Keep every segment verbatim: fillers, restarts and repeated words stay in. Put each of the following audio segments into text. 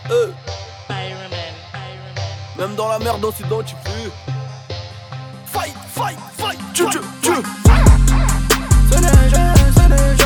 euh. Même dans la merde on s'identifie. Fight, fight, fight, tu, tu, tu. C'est léger, c'est léger.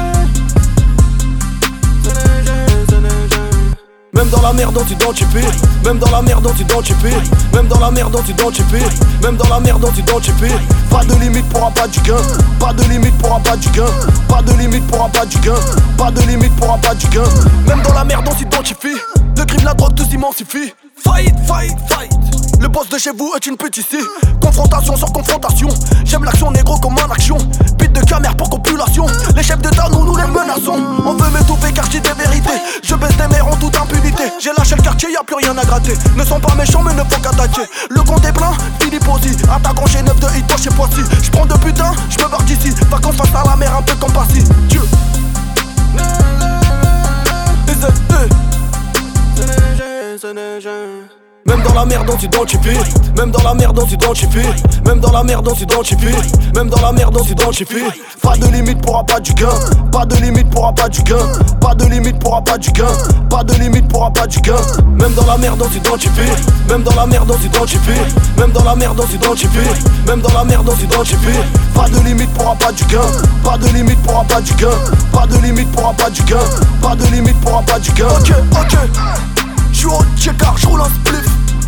C'est léger, c'est léger. Même dans la merde on s'identifie. Même dans la merde on s'identifie. Même dans la merde on s'identifie. Même dans la merde on s'identifie. Pas de limite pour un pas du gain. Pas de limite pour un pas du gain. Pas de limite pour un pas du gain. Pas de limite pour un pas du gain. Même dans la merde on s'identifie. Le crime, la drogue, tout s'immensifie. Fight, fight, fight. Le boss de chez vous est une pute ici. Confrontation sur confrontation. J'aime l'action négro comme en action. Pite de camère pour copulation. Les chefs d'état, nous, nous les menaçons. On veut m'étouffer car j'ai des vérités. Je baisse des mères en toute impunité. J'ai lâché le quartier, y'a plus rien à gratter. Ne sont pas méchants mais ne font qu'attaquer. Le compte est plein, Philippe aussi. Attaquant chez neuf de hit, toi chez Poissy. J'prends de putain, j'me barre d'ici. Vacances face à la mer, un peu comme Passy. Dieu. Même dans la merde on s'identifie. Même dans la merde on s'identifie. Même dans la merde on s'identifie. Même dans la merde on s'identifie. Pas de limite pour un pas du gain. Pas de limite pour un pas du gain. Pas de limite pour un pas du gain. Pas de limite pour un pas du gain. Même dans la merde on s'identifie. Même dans la merde on s'identifie. Même dans la merde on s'identifie. Même dans la merde on s'identifie. Pas de limite pour un pas du gain. Pas de limite pour un pas du gain. Pas de limite pour un pas du gain. Pas de limite pour un pas du gain. Ok, ok. J'suis au check-car, j'roule un spliff.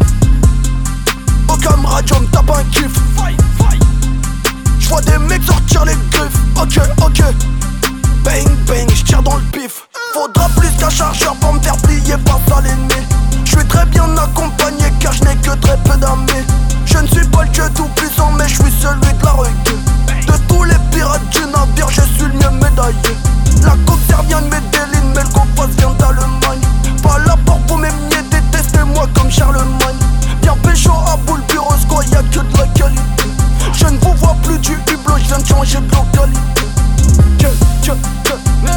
Au camradium, tape un kiff. J'vois des mecs sortir les griffes. Ok, ok. Bang, bang, j'tire dans le pif. Faudra plus qu'un chargeur pour me faire plier par ça l'ennemi. J'suis très bien accompagné car j'n'ai que très peu d'amis. Je ne suis pas le dieu tout puissant mais j'suis celui de la rue. De tous les pirates du navire, je suis le mieux médaillé. La coque vient de Medellin mais le compas vient d'Allemagne. Pas là pour vous m'aimiez, détestez-moi comme Charlemagne. Bien pécho à boule bureau, quoi, y'a que de la qualité. Je ne vous vois plus du hublot, je viens de changer de localité. Que, que, que.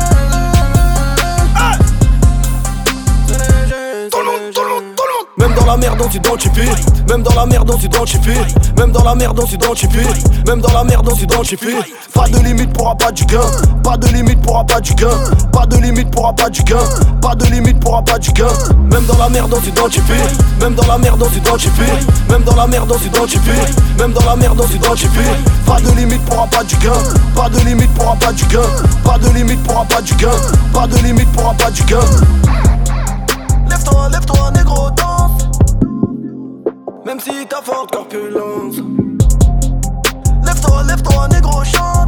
Hey! Tout le monde, tout le monde, tout le monde. Même dans la merde on s'identifie. Même dans la merde on s'identifie. Même dans la merde on s'identifie. Même dans la merde on s'identifie. Pas de limite pour un pas du gain. Pas de limite pour un pas du gain. Pas de limite pour un pas du gain. Pas de limite pour un pas du gain. Même dans la merde on s'identifie. Même dans la merde on s'identifie. Même dans la merde on s'identifie. Même dans la merde on s'identifie. Pas de limite pour un pas du gain. Pas de limite pour un pas du gain. Pas de limite pour un pas du gain. Pas de limite pour un pas du gain. Lève-toi, lève-toi, négro, danse. Même si t'as forte corpulence. Lève-toi, lève-toi, négro, chante.